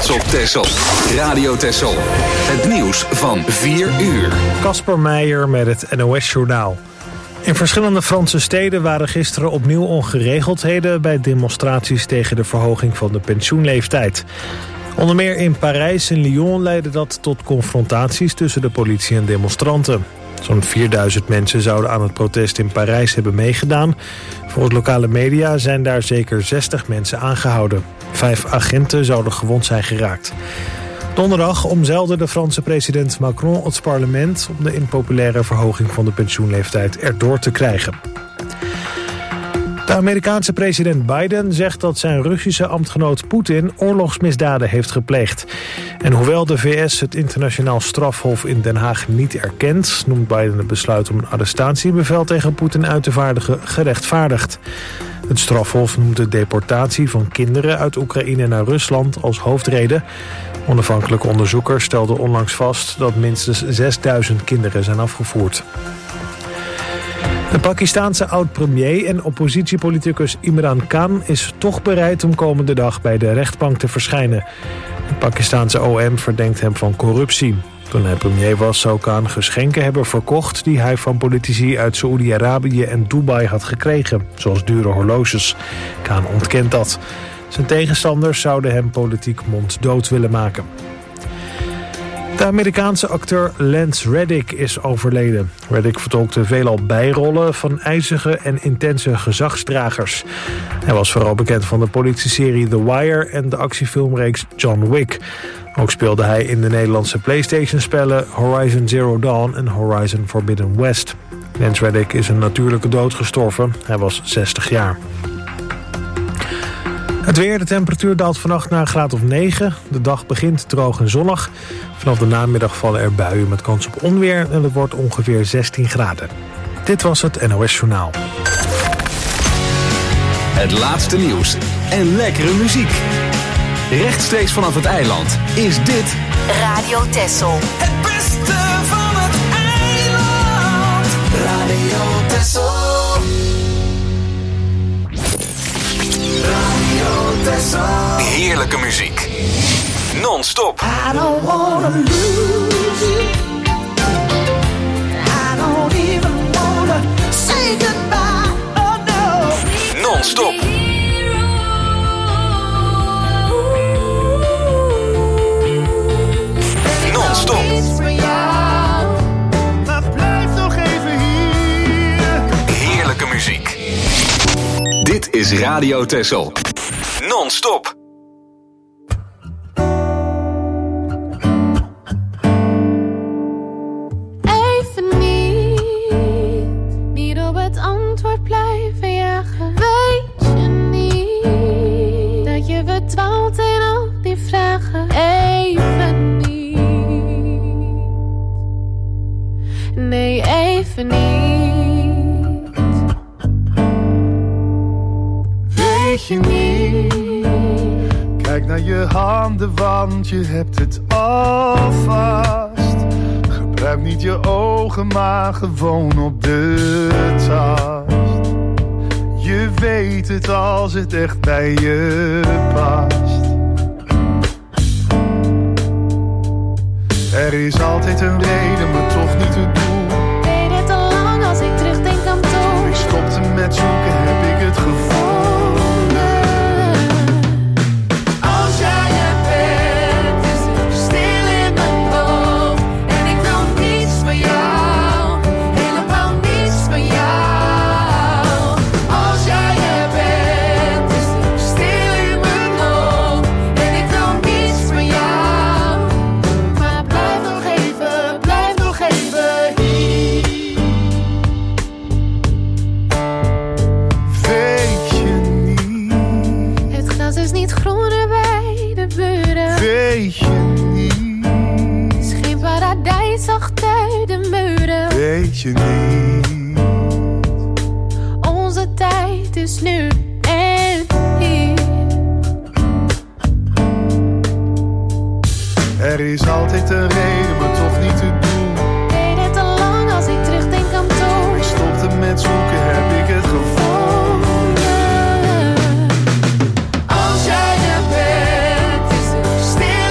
op Texel. Radio Texel. Het nieuws van 4 uur. Kasper Meijer met het NOS-journaal. In verschillende Franse steden waren gisteren opnieuw ongeregeldheden bij demonstraties tegen de verhoging van de pensioenleeftijd. Onder meer in Parijs en Lyon leidde dat tot confrontaties tussen de politie en demonstranten. Zo'n 4000 mensen zouden aan het protest in Parijs hebben meegedaan. Volgens lokale media zijn daar zeker 60 mensen aangehouden. 5 agenten zouden gewond zijn geraakt. Donderdag omzeilde de Franse president Macron het parlement om de impopulaire verhoging van de pensioenleeftijd erdoor te krijgen. De Amerikaanse president Biden zegt dat zijn Russische ambtgenoot Poetin oorlogsmisdaden heeft gepleegd. En hoewel de VS het internationaal strafhof in Den Haag niet erkent, noemt Biden het besluit om een arrestatiebevel tegen Poetin uit te vaardigen gerechtvaardigd. Het strafhof noemt de deportatie van kinderen uit Oekraïne naar Rusland als hoofdreden. Onafhankelijke onderzoekers stelden onlangs vast dat minstens 6000 kinderen zijn afgevoerd. De Pakistaanse oud-premier en oppositiepoliticus Imran Khan is toch bereid om komende dag bij de rechtbank te verschijnen. Het Pakistaanse OM verdenkt hem van corruptie. Toen hij premier was zou Khan geschenken hebben verkocht die hij van politici uit Saoedi-Arabië en Dubai had gekregen, zoals dure horloges. Khan ontkent dat. Zijn tegenstanders zouden hem politiek monddood willen maken. De Amerikaanse acteur Lance Reddick is overleden. Reddick vertolkte veelal bijrollen van ijzige en intense gezagsdragers. Hij was vooral bekend van de politieserie The Wire en de actiefilmreeks John Wick. Ook speelde hij in de Nederlandse PlayStation-spellen Horizon Zero Dawn en Horizon Forbidden West. Lance Reddick is een natuurlijke dood gestorven. Hij was 60 jaar. Het weer, de temperatuur daalt vannacht naar een graad of 9. De dag begint droog en zonnig. Vanaf de namiddag vallen er buien met kans op onweer en het wordt ongeveer 16 graden. Dit was het NOS Journaal. Het laatste nieuws en lekkere muziek. Rechtstreeks vanaf het eiland is dit Radio Texel. Het beste van het eiland. Radio Texel. heerlijke muziek. Non-stop. I don't wanna lose you. I don't even wanna say goodbye. Oh no. Non-stop. Non-stop. Maar blijf nog even hier. Heerlijke muziek. Dit is Radio Texel. Non-stop. Even niet op het antwoord blijven jagen. Weet je niet dat je verdwaalt in al die vragen? Even niet. Nee, even niet. Weet je niet. Kijk naar je handen, want je hebt het al vast. Gebruik niet je ogen, maar gewoon op de tast. Je weet het als het echt bij je past. Er is altijd een reden, maar toch niet het doel. Weet het al lang als ik terugdenk aan toen. Ik stopte met zoeken, heb ik het gevonden. Als jij er bent, is het stil in mijn hoofd. En ik wil niets van jou, helemaal niets van jou. Als jij er bent, is het stil in mijn hoofd. En ik wil niets van jou. Maar blijf nog even hier. Weet je niet, Het gras is niet groener bij de buren. weet je niet, Het is geen paradijs achter de muren. weet je niet. Onze tijd is nu en hier. Er is altijd een reden, maar toch niet het doel. Weet het al lang als ik terugdenk aan toen. Ik stopte met zoeken, heb ik het gevonden. Als jij er bent, is het stil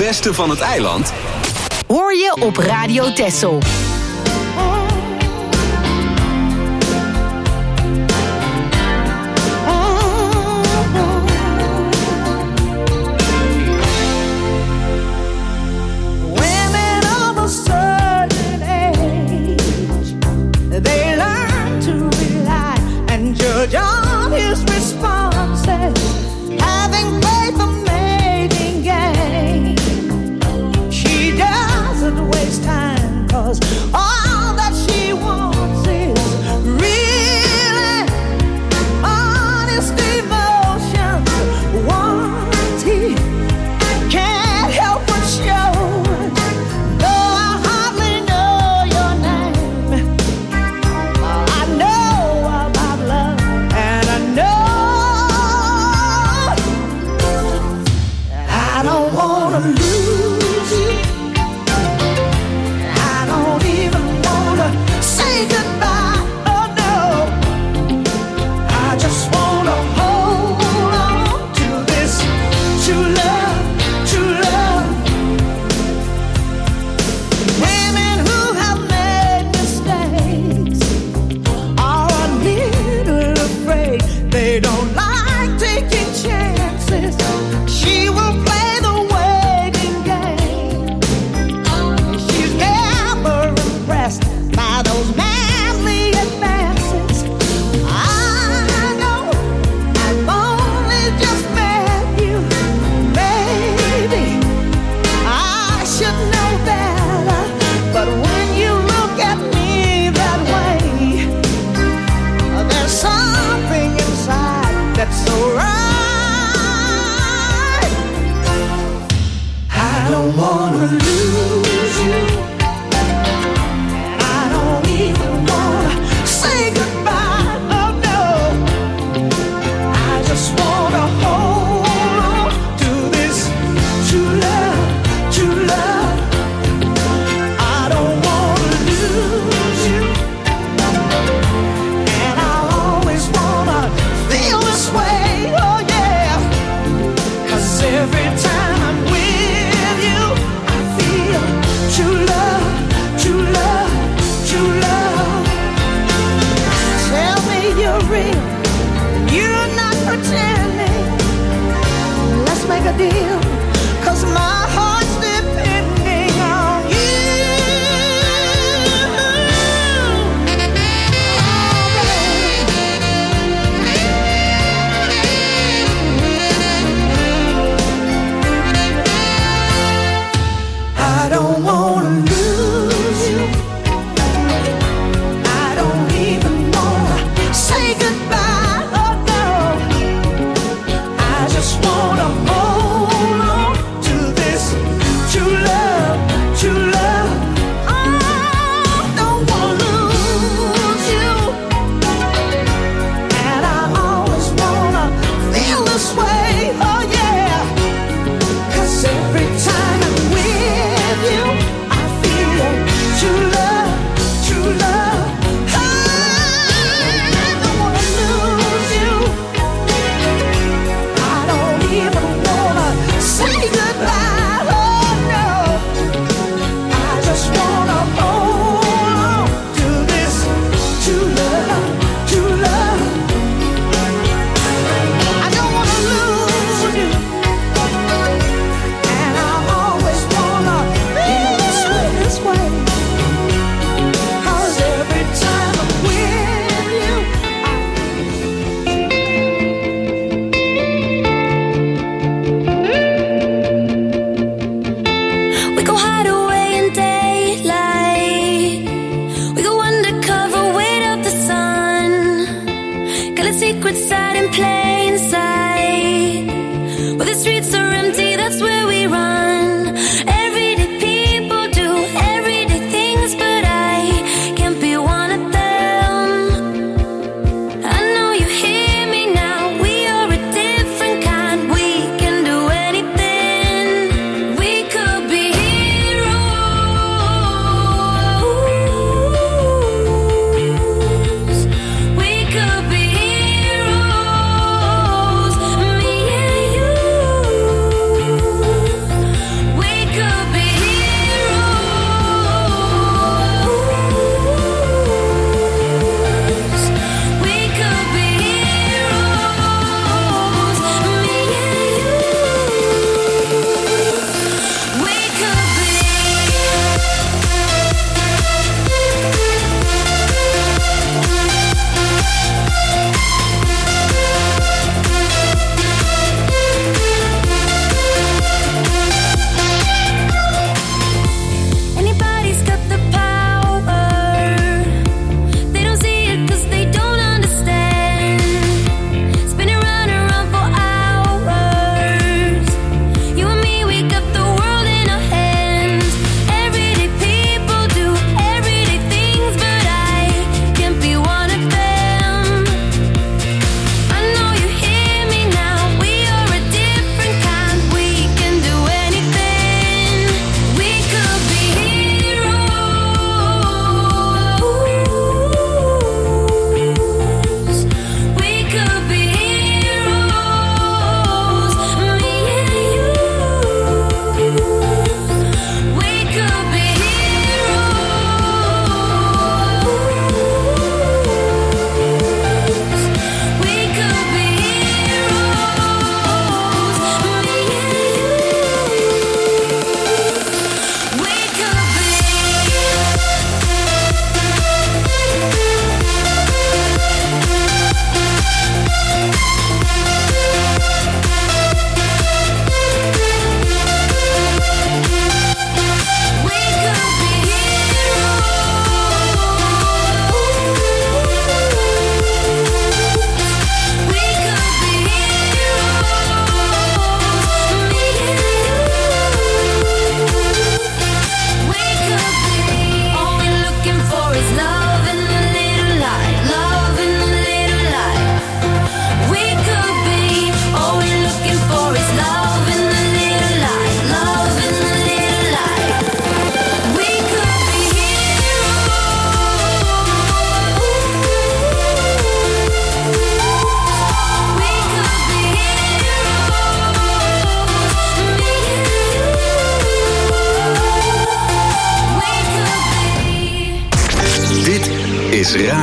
beste van het eiland? Hoor je op Radio Texel. John his responses, having played the mating game. She doesn't waste time, 'cause all that she wants is really honest emotions. What he can't help but show, though I hardly know your name, I know about love. And I know that I don't wanna lose you. I don't even wanna say goodbye. Oh no, I just wanna hold on to this true love, true love. Women who have made mistakes are a little afraid. They don't like taking chances. She will play the waiting game. She's never impressed by those manly advances. I know I've only just met you. Maybe I should know better, but when you look at me that way, there's something inside that's so right. I don't wanna lose you, and I don't even wanna say goodbye. Oh no, I just wanna hold on to this true love, true love. I don't wanna lose you, and I always wanna feel this way, oh yeah. 'Cause every time I'm with you, I feel true love, true love, true love. Tell me you're real, you're not pretending. Let's make a deal, 'cause my heart's depending on you. I don't wanna lose you. I don't even wanna say goodbye. Oh no, I just wanna hold on to this true love, true love. I don't wanna lose you, and I always wanna feel this way. Oh yeah. 'Cause every time I'm with you, I feel true love, true love. I don't wanna lose you. I don't even wanna say goodbye. Oh no, I just wanna hold on to this true love, true love. I don't wanna lose you, and I always wanna feel this way. 'Cause every time I'm with you, We go hide away in daylight. We go undercover, wait up the sun. Got a secret side in plain sight. Where the streets are empty, that's where we run. Everyday people do everyday things, but I can't be one of them. I know you hear me now. We are a different kind. We can do anything. We could be heroes. We could be heroes. Me and you.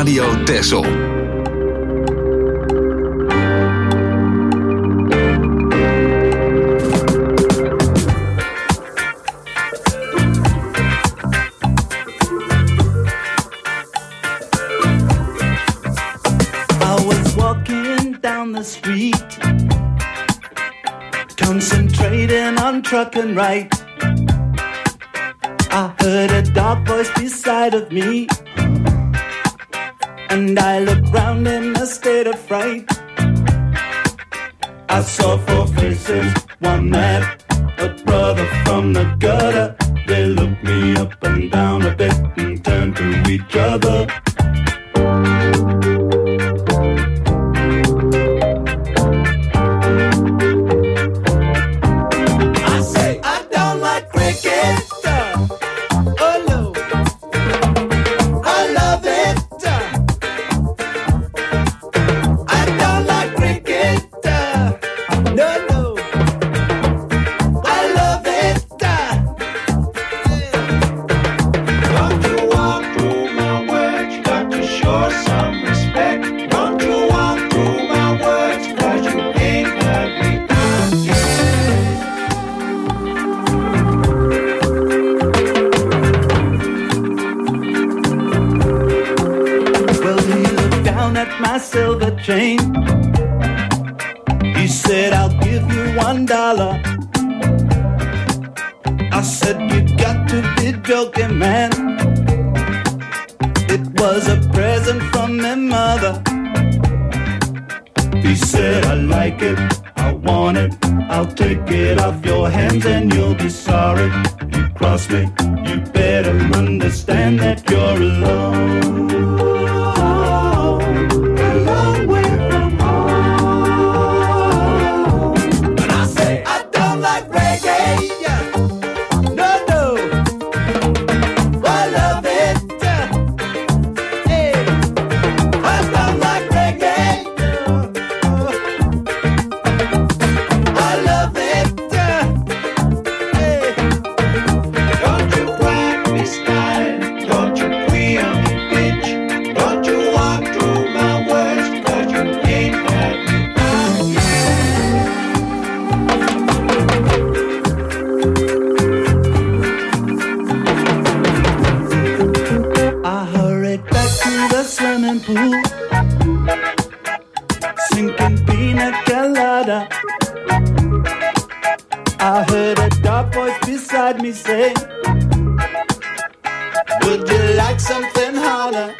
Radio Texel. I was walking down the street, concentrating on truck and right. I heard a dark voice beside of me, and I looked round in a state of fright. I saw four faces, one man, a brother from the gutter. They looked me up and down a bit and turned to each other. Silver chain. He said, I'll give you $1. I said, you got to be joking, man. It was a present from my mother. He said, I like it, I want it, I'll take it off your hands and you'll be sorry. You cross me, you better understand that you're alone. I heard a dark voice beside me say, would you like something harder?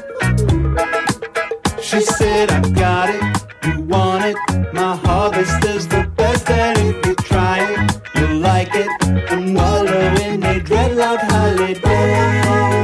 She said, I got it, you want it, my harvest is the best, and if you try it, you'll like it, and wallow in a dreadlock holiday.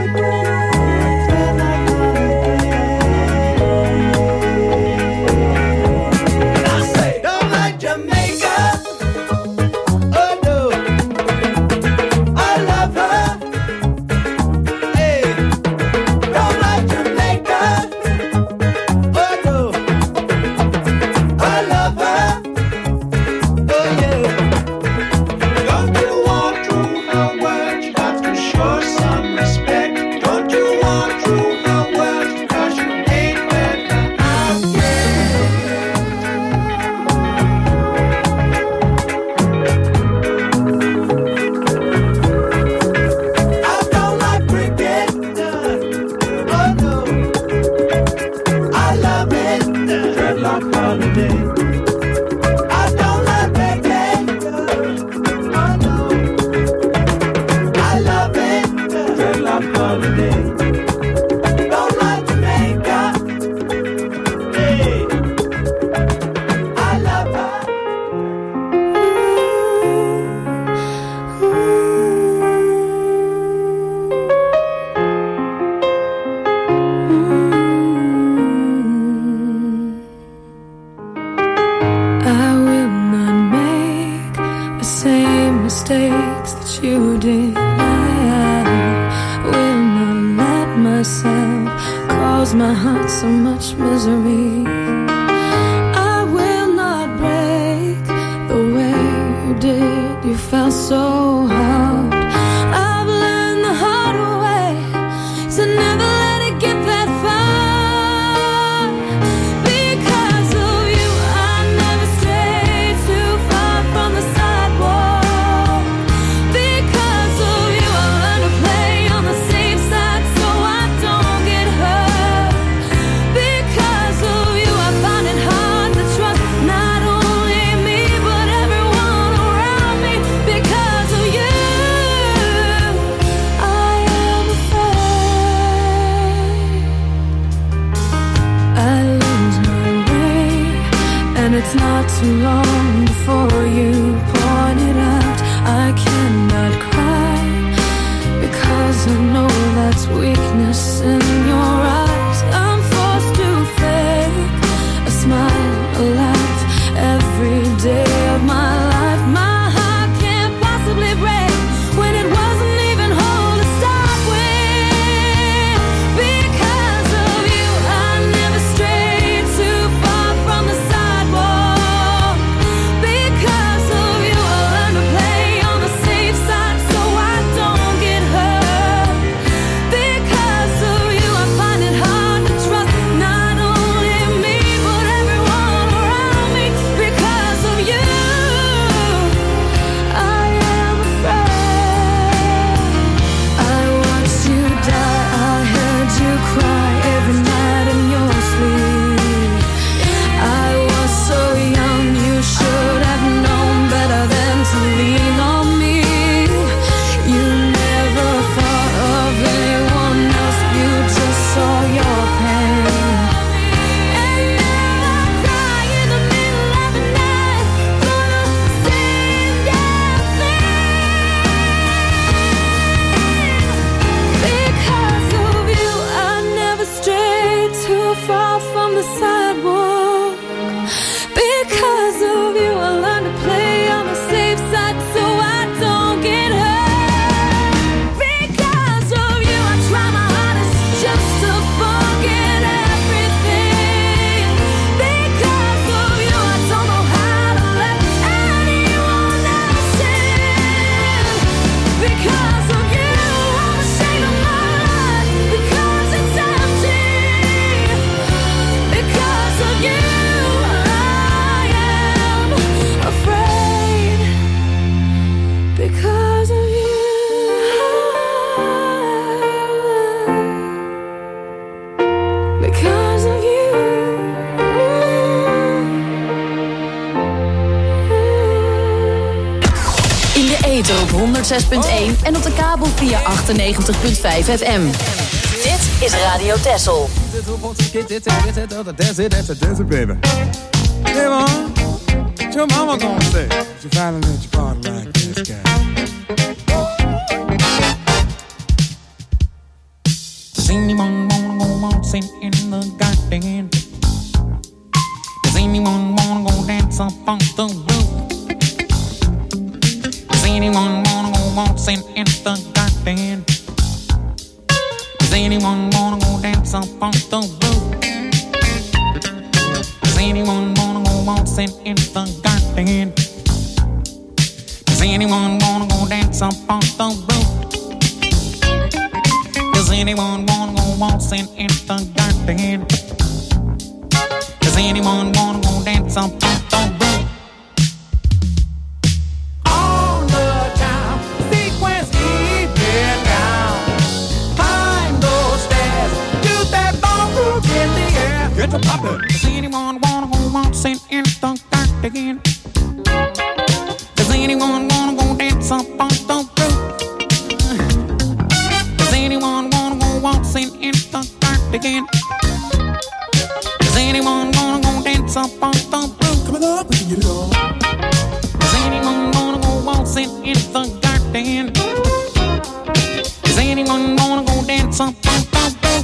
Mistakes that you did, I will not let myself cause my heart so much misery. I will not break the way you did. You felt so hard. I've learned the hard way to never let it get that far. And it's not too long before you point it out. I cannot cry because I know that's weakness in your eyes. I'm forced to fake a smile, a laugh every day of my life. My heart can't possibly break when it wasn't even whole to start with. Because of you, I never strayed too far from the sidewalk. Because of you, I learned to play on the safe side so I don't get hurt. Because of you, I find it hard to trust not only me but everyone around me. Because of you, I am afraid. I watched you die, I heard you cry every night in your sleep. I was so young, you should have known better than to lean on me. You never thought of anyone else, you just saw your pain. And now I cry in the middle of the night for the same damn thing. Because of you, I never strayed too far from the sidewalk. Because of you, I learned to play on the safe side so I don't get hurt. Because of you, I try my hardest just to forget everything. Because of you, I don't know how to let anyone else in. Because of you, I'm ashamed of my life because it's empty. Because of you, I am afraid. Because of you, because of you. In de ether op 106.1 en op de kabel via 98.5 FM. Dit is Radio Texel. That's it, baby. Hey, Mom, what your mama gonna say? She finally let you party like this guy. Does anyone wanna go waltzing in the garden? Does anyone wanna go dance up on the roof? Does anyone wanna go waltzing in the garden? Does anyone wanna go dance up on the roof? Does anyone wanna go waltzing in the garden? Does anyone wanna go dance up on the roof? Does anyone wanna go waltzing in the garden? Does anyone wanna go dance up on the roof? On the time, sequence even down. Climb those stairs, do that ballroom in the air. Get the poppin'. Does anyone wanna go waltzing in the garden? Does anyone wanna go dance up on the roof? Does anyone wanna go waltzing in the garden? Does anyone wanna go dance up on the roof? Come on up, we can get it on. Does anyone wanna go waltzing in the garden? Does anyone wanna go dance up on the roof?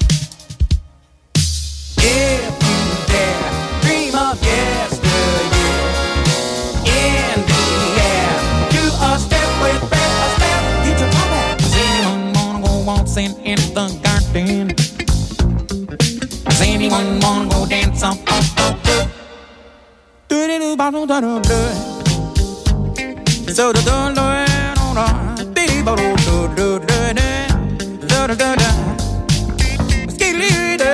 If you dare, dream of yesteryear. In the air, do a step with Fred Astaire. Get your top hat. Does anyone wanna go waltzing in the garden? Does anyone wanna go dance up on the roof? Do-do-do-ba-do-da-do-do. So-do-do-do-do-do. Dee-ba-do-do-do-do-do. Do-do-do-do. Skee-lee-dee.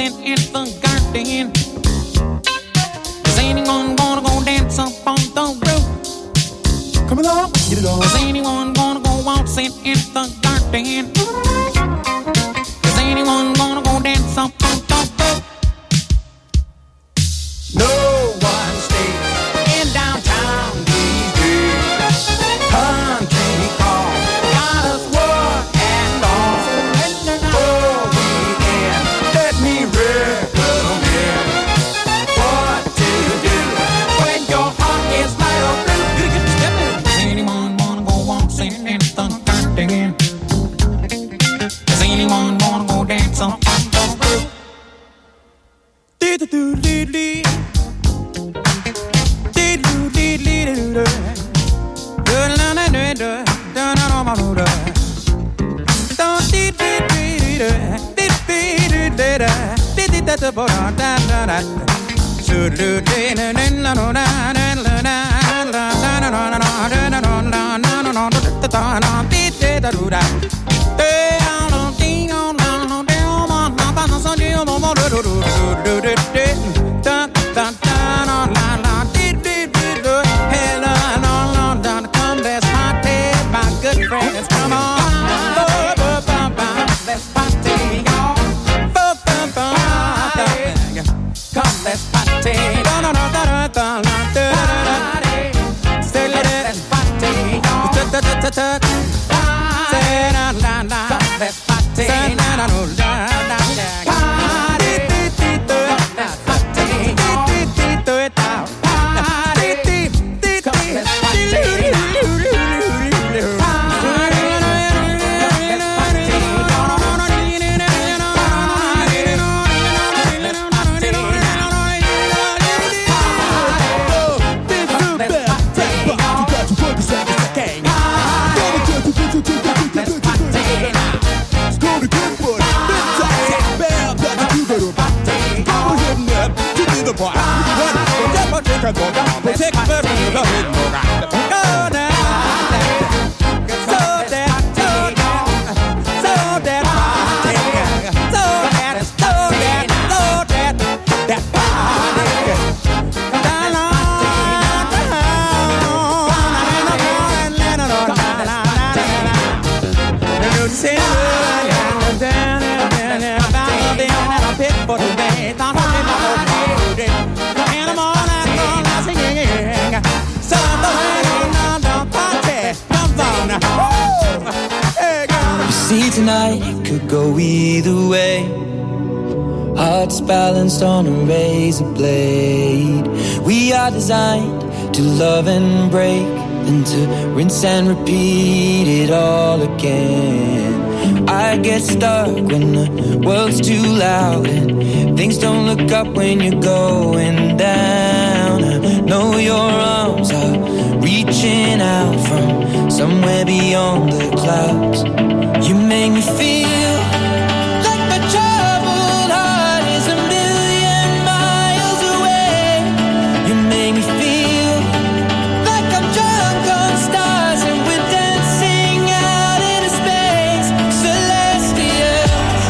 waltzing in the garden? Is anyone gonna go dance up on the roof? Come along, get it on. Is anyone gonna go waltzing in the garden? Is anyone gonna go dance up on the roof? No one stays in downtown these days. Country call got us work and all. Oh, weekend, let me recommend what to do when your heart is light or blue. Does anyone wanna go waltzing in the garden? Does anyone wanna go dance up on the roof? Friends, come on. Let's party, y'all. Come, let's party. Say let's party, y'all. Come, let's party. See, tonight could go either way. Hearts balanced on a razor blade. We are designed to love and break, then to rinse and repeat it all again. I get stuck when the world's too loud and things don't look up when you're going down. I know your arms are reaching out from somewhere beyond the clouds. You make me feel like my troubled heart is a million miles away. You make me feel like I'm drunk on stars and we're dancing out into space. Celestial.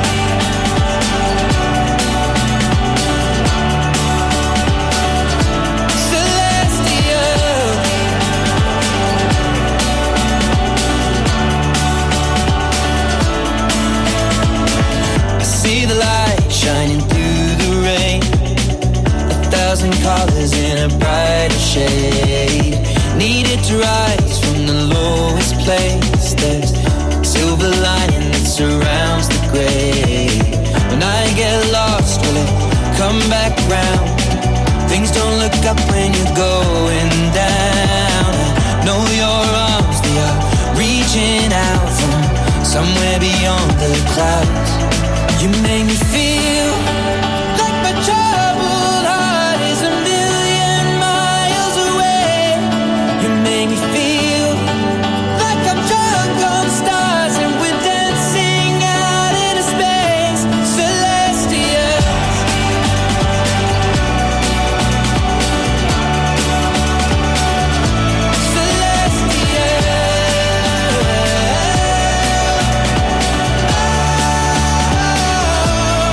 See the light shining through the rain, 1,000 colors in a brighter shade. Needed to rise from the lowest place. There's silver lining that surrounds the gray. When I get lost, will it come back round? Things don't look up when you're going down. I know your arms, they are reaching out from somewhere beyond the clouds. You make me feel like my troubled heart is a million miles away. You make me feel like I'm drunk on stars and we're dancing out into space. Celestial. Celestial.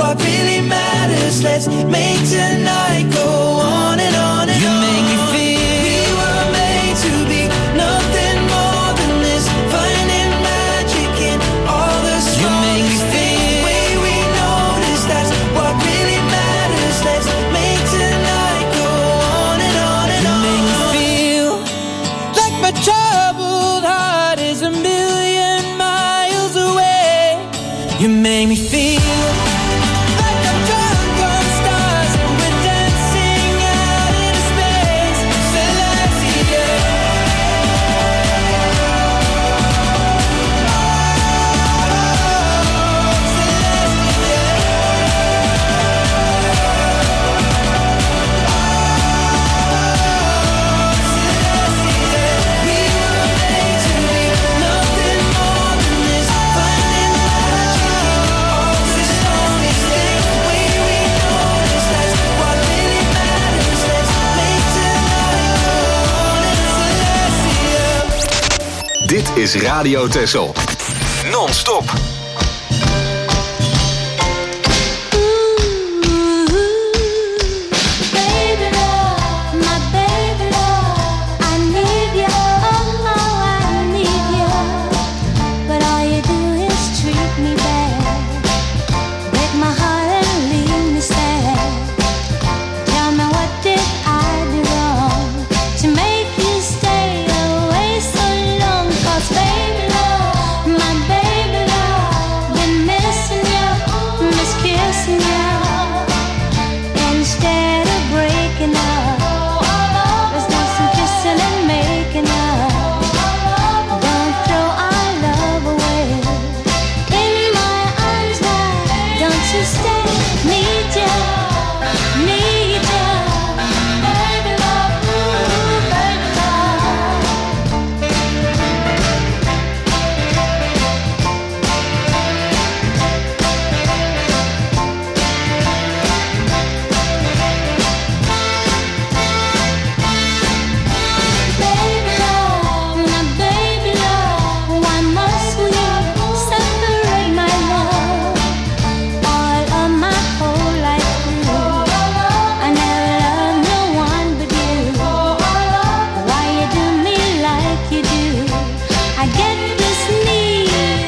what really matters. Let's make tonight go on and on and on. You make me feel we were made to be nothing more than this, finding magic in all the stars. You make me feel the way we notice, that's what really matters. Let's make tonight go on and on and on. You make me feel like my troubled heart is a million miles away. You make me feel like I'm drunk on stars and we're dancing out in space. Celestia. We were made to be nothing more than this, finding magic in all the strongest things. The way we notice, that's what really matters. Let's make tonight go on and Celestia. Dit is Radio Texel. Non-stop. Baby love, my baby love, I need you, oh, I need you. But all you do is treat me bad, break my heart and leave me sad. Tell me, what did I do wrong to make you stay away so long? 'Cause baby love, my baby love, been missing you, miss kissing you. Instead of breaking up, let's do some kissing and making up. Don't throw our love away. In my arms wide, don't you stay. Need you, need you. Baby love, ooh, baby love. Baby love, my baby love, why must we separate, my love? All of my whole life through, I never loved no one but you. Why you do me like you do? I get this need,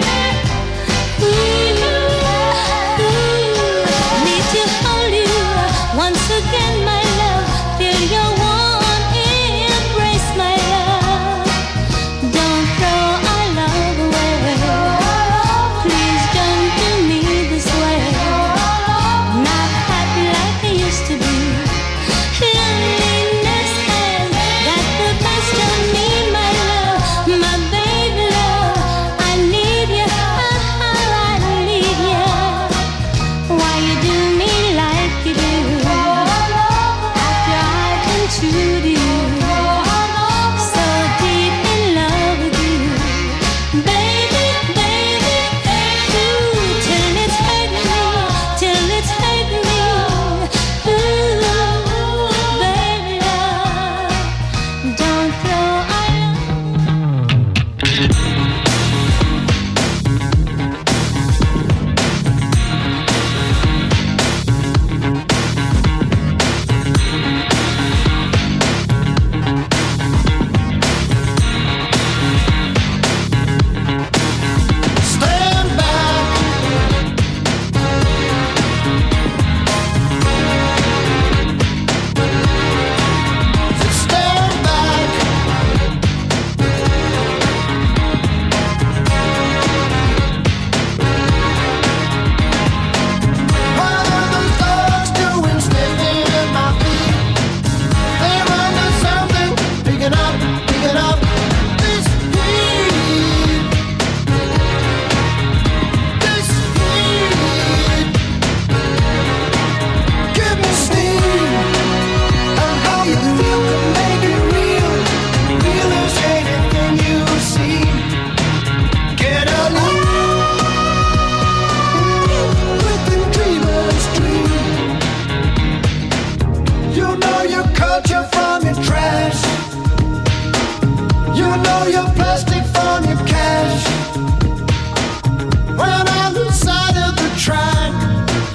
need to hold you once again, my love. Feel your warm embrace, my love. Don't throw our love away. Please don't do me this way. Not happy like I used to be. Loneliness has got the best of me, my love. My baby love, I need you, I need you. Why you do me like you do? After I've been true to you, so deep in love with you, baby, baby, ooh, till it's hurt me, till it's hurt me, ooh, baby love, don't throw our Stand back. Just stand back. What are those dogs doing standing at my feet? They're under something, picking up this heat. This heat. Give me steam. And how you feel can make it real. Real as anything you've seen. Get along with the dreamer's dream. You know your culture from your trash. You know your plastic from your cash. When on the side of the track,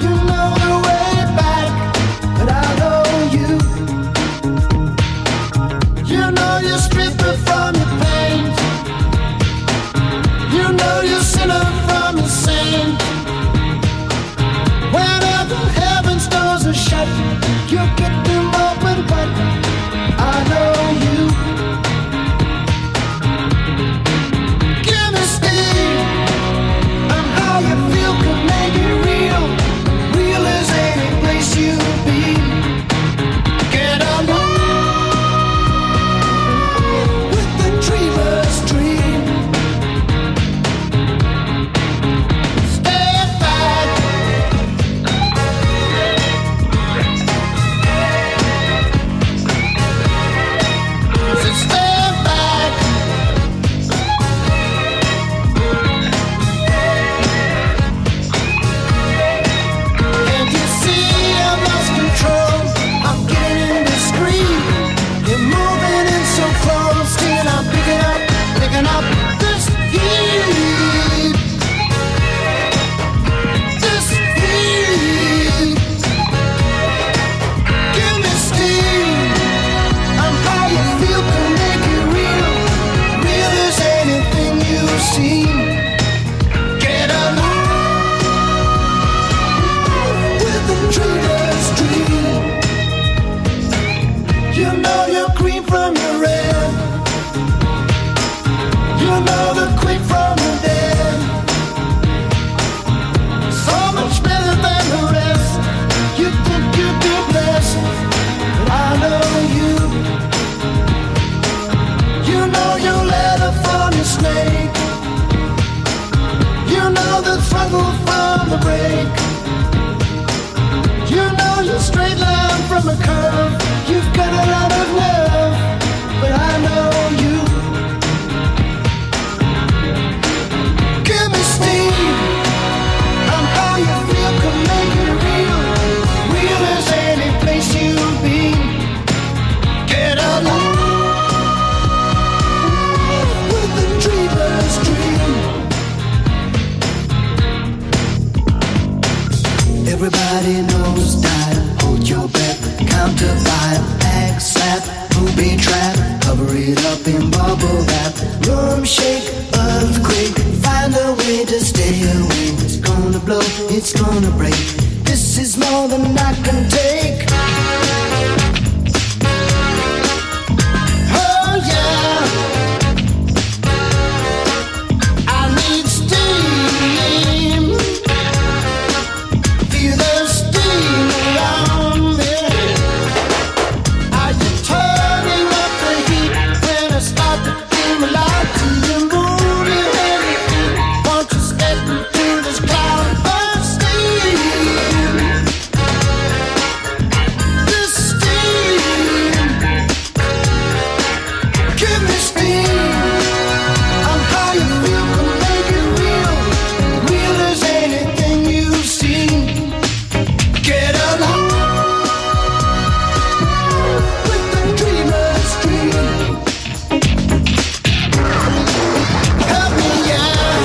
it up in bubble wrap. Room shake, earthquake, find a way to stay away. It's gonna blow, it's gonna break. This is more than I can take. Oh yeah, I need steam. Feel the steam around me. Are you turning up the heat when I start to feel alive? To you moving heavy feet, won't you step into this cloud of steam? This steam, give me steam. I'm how you feel, can make it real. Real as anything you've seen. Get along with the dreamer's dream. Help me out.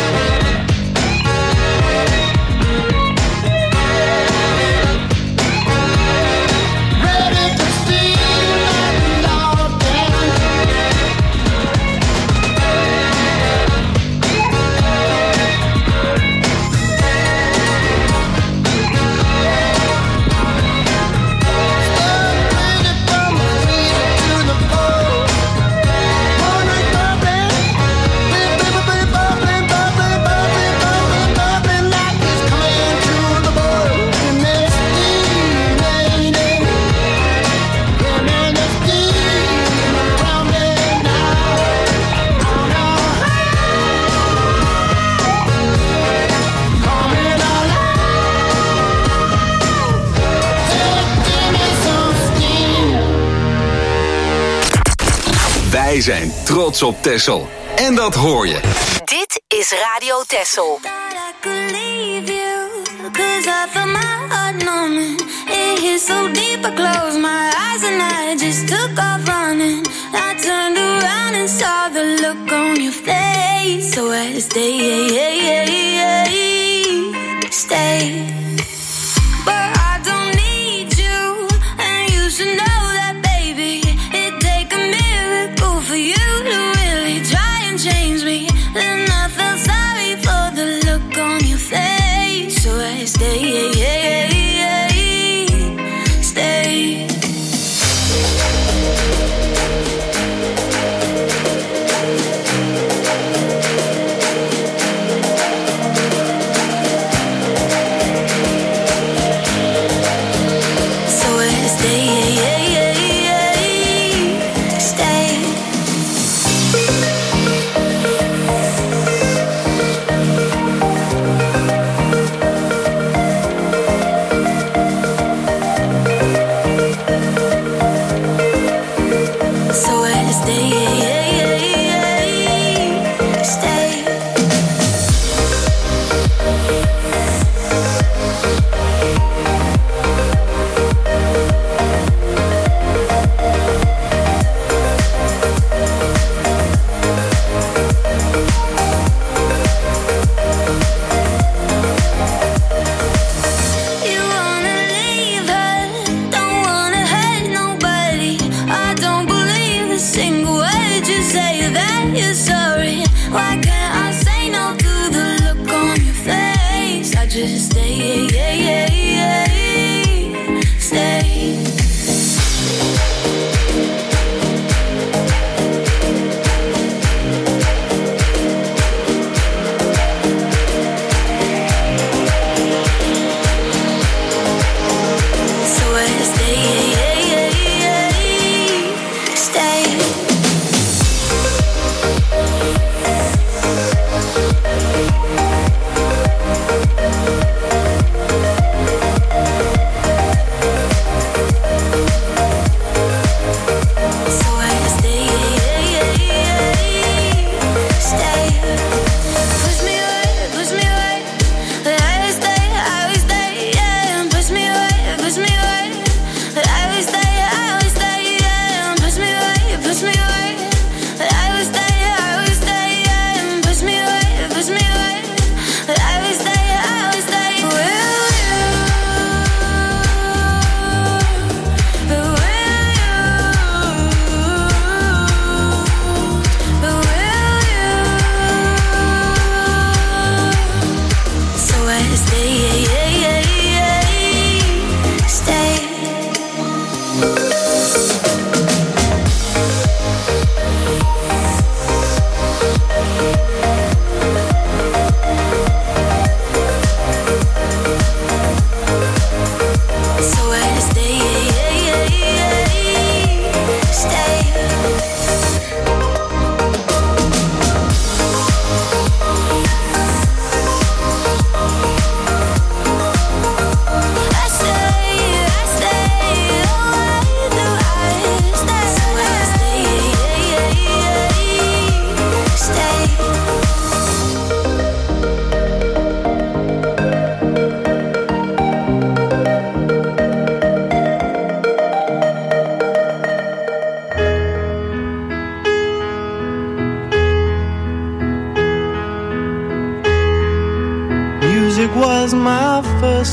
Ready to feel like love down. Wij zijn trots op Texel. En dat hoor je. Dit is Radio Texel. Cause I felt my heart numbing. It hit so deep, I closed my eyes and I just took off running. I turned around and saw the look on your face. So I had to stay. But I don't need you, and you should know that, baby. It'd take a miracle for you to really try and change me. Then I felt sorry for the look on your face. So I stay.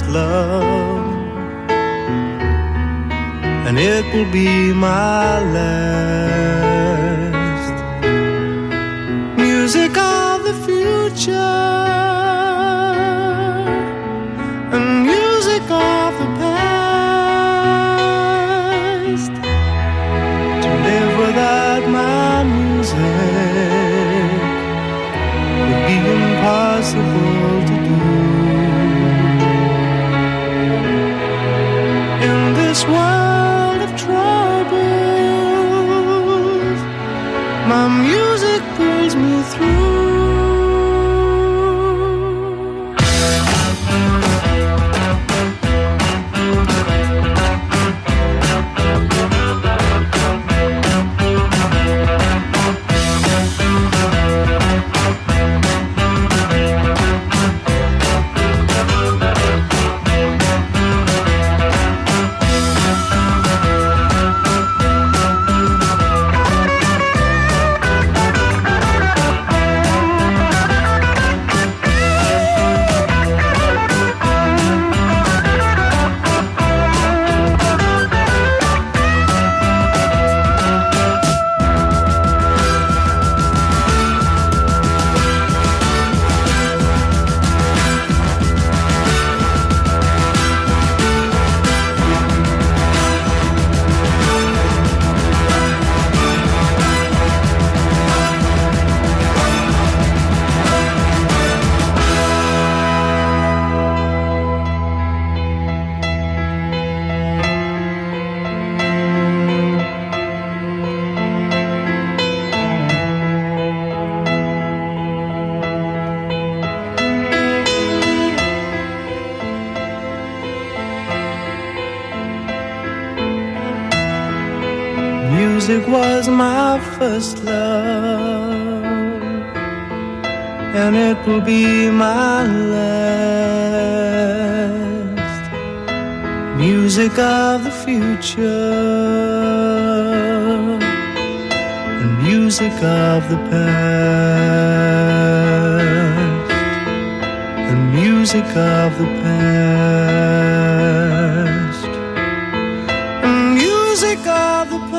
love, and it will be my last. Music of the future and music of the past. To live without my music would be impossible to do. In this world of troubles, my music pulls me through. Music was my first love, and it will be my last. Music of the future and music of the past, and music of the past, and music of the past.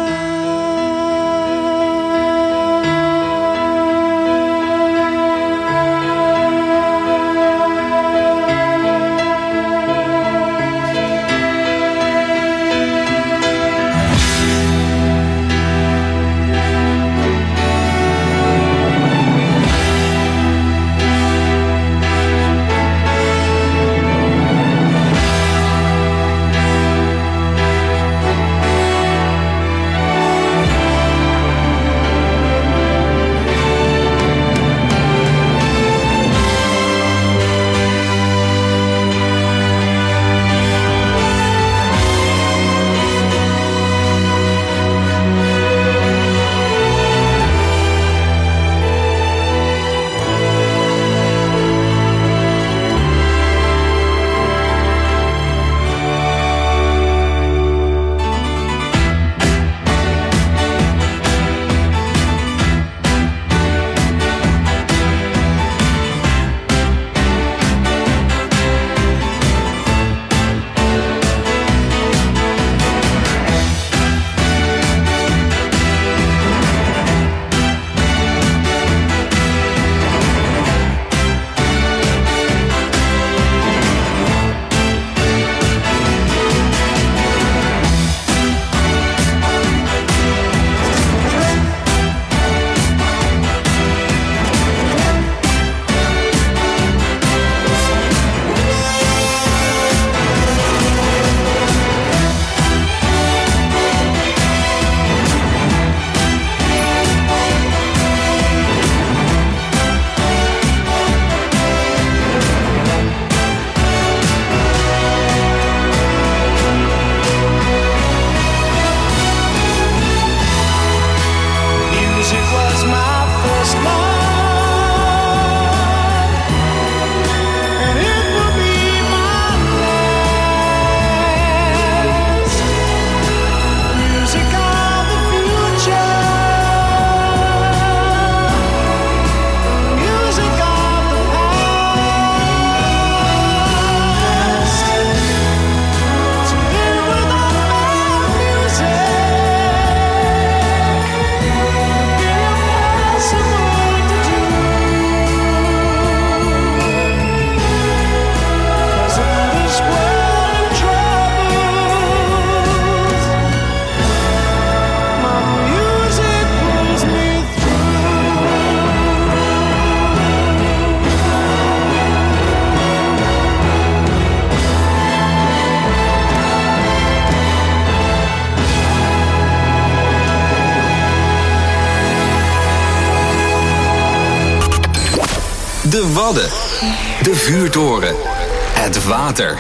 De Wadden. De Vuurtoren. Het water.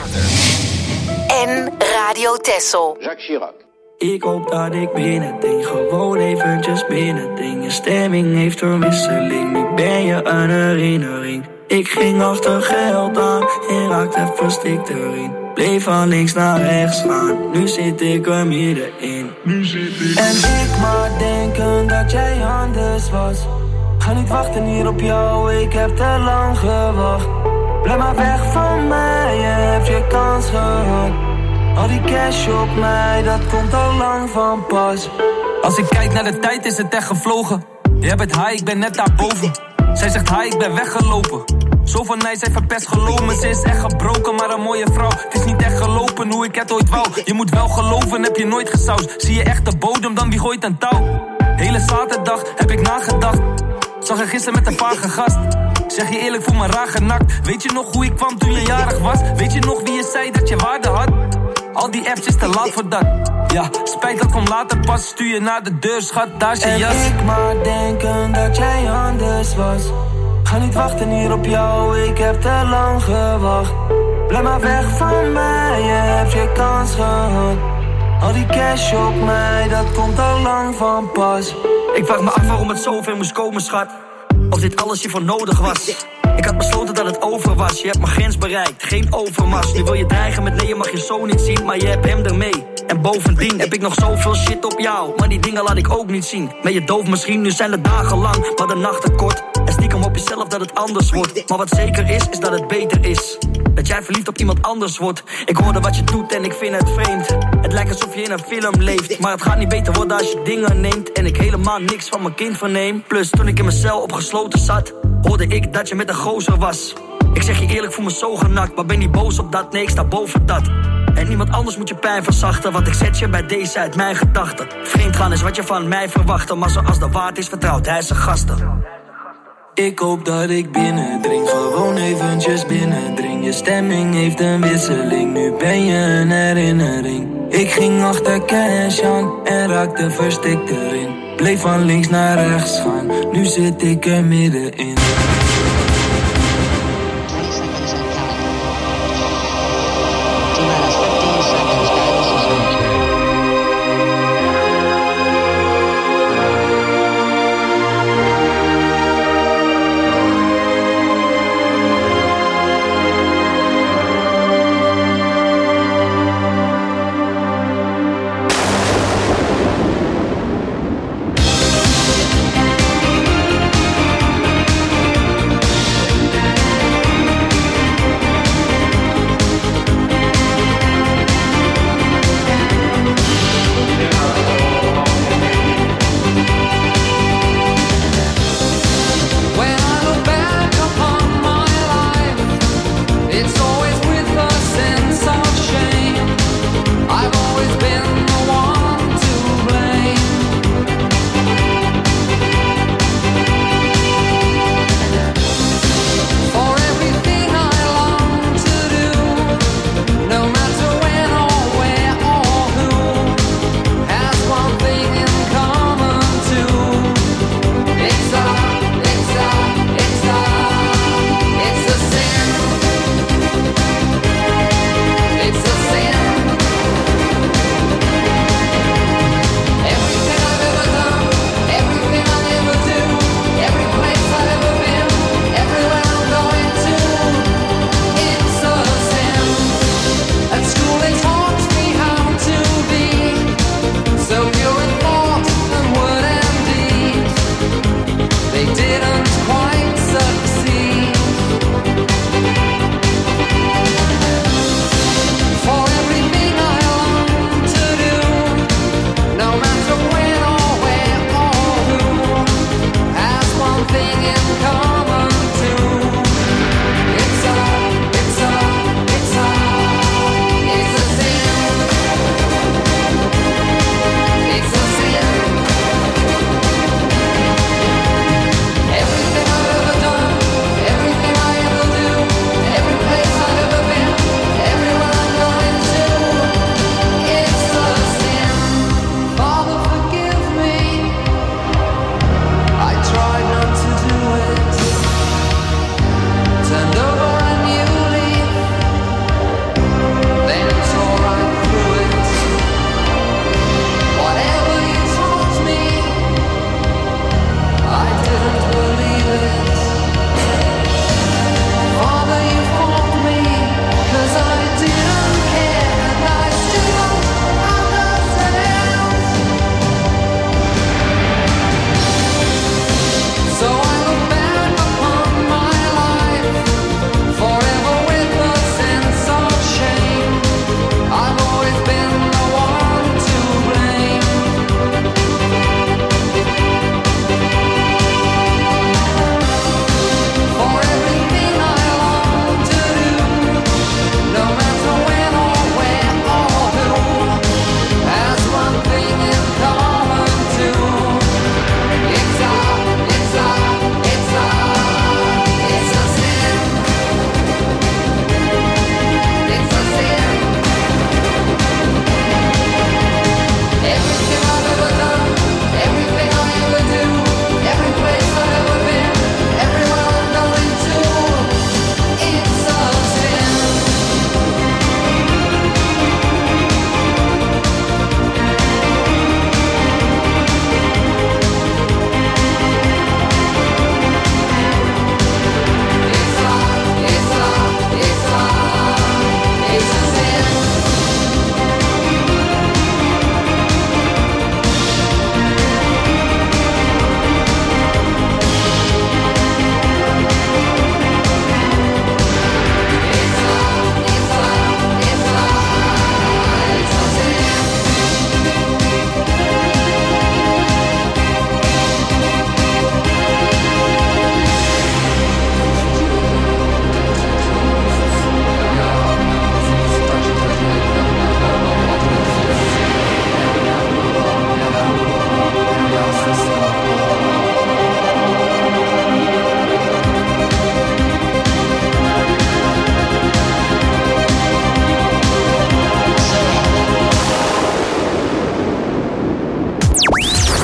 En Radio Texel. Jacques Chirac. Ik hoop dat ik binnendring, gewoon eventjes binnendring. Je stemming heeft een wisseling, nu ben je een herinnering. Ik ging achter geld aan en raakte verstikt erin. Bleef van links naar rechts gaan, nu zit ik er middenin. En ik maar denken dat jij anders was. Ga niet wachten hier op jou, ik heb te lang gewacht. Blijf maar weg van mij, je hebt je kans gehad. Al die cash op mij, dat komt al lang van pas. Als ik kijk naar de tijd is het echt gevlogen. Jij bent high, ik ben net daarboven. Zij zegt hi, ik ben weggelopen. Zo van mij, zij verpest geloven. Ze is echt gebroken, maar een mooie vrouw. Het is niet echt gelopen hoe ik het ooit wou. Je moet wel geloven, heb je nooit gesausd. Zie je echt de bodem, dan wie gooit een touw? Hele zaterdag heb ik nagedacht. Zag je gisteren met een vage gast. Zeg je eerlijk, voel me raar genakt. Weet je nog hoe ik kwam toen je jarig was? Weet je nog wie je zei dat je waarde had? Al die apps is te laat voor dat. Ja, spijt dat komt later pas. Stuur je naar de deur, schat, daar is je jas. En ik maar denken dat jij anders was. Ga niet wachten hier op jou, ik heb te lang gewacht. Blijf maar weg van mij, je hebt je kans gehad. Al die cash op mij, dat komt al lang van pas. Ik vraag me af waarom het zover moest komen, schat. Of dit alles hiervoor nodig was. Ik had besloten dat het over was. Je hebt mijn grens bereikt, geen overmars. Nu wil je dreigen met nee, je mag je zo niet zien. Maar je hebt hem ermee. En bovendien heb ik nog zoveel shit op jou. Maar die dingen laat ik ook niet zien. Ben je doof misschien, nu zijn de dagen lang, maar de nachten kort. En stiekem op jezelf dat het anders wordt. Maar wat zeker is dat het beter is. Dat jij verliefd op iemand anders wordt. Ik hoorde wat je doet en ik vind het vreemd. Het lijkt alsof je in een film leeft. Maar het gaat niet beter worden als je dingen neemt. En ik helemaal niks van mijn kind verneem. Plus toen ik in mijn cel opgesloten zat, hoorde ik dat je met een gozer was. Ik zeg je eerlijk, voel me zo genakt. Maar ben niet boos op dat, nee ik sta boven dat. En niemand anders moet je pijn verzachten. Want ik zet je bij deze uit mijn gedachten. Vreemd gaan is wat je van mij verwachtte. Maar zoals de waard is, vertrouwt hij zijn gasten. Ik hoop dat ik binnendring, gewoon eventjes binnendring. Je stemming heeft een wisseling, nu ben je een herinnering. Ik ging achter cash aan en raakte verstikt erin. Bleef van links naar rechts gaan, nu zit ik er middenin.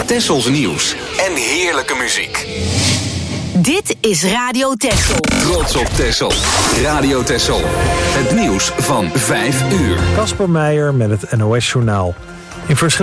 Tessels nieuws en heerlijke muziek. Dit is Radio Texel. Trots op Texel. Radio Texel. Het nieuws van 5 uur. Kasper Meijer met het NOS Journaal. In